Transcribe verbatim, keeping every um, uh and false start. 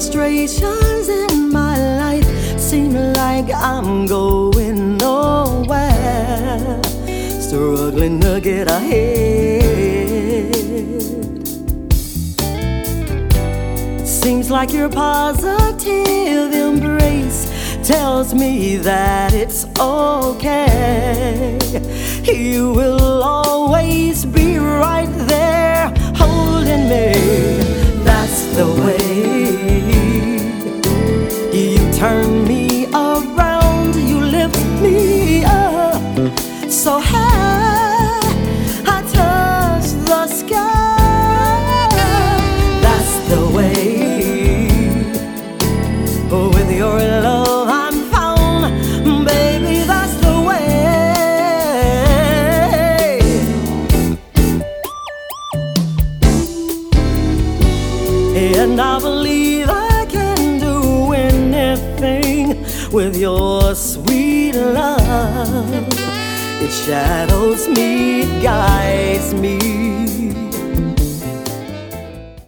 frustrations in my life seem like I'm going nowhere, struggling to get ahead. Seems like your positive embrace tells me that it's okay. You will always be right there holding me. That's the way you turn me around, you lift me up so high I touch the sky. That's the way. With your love I'm found, baby, that's the way. And I believe I can do anything with your sweet love. It shadows me, it guides me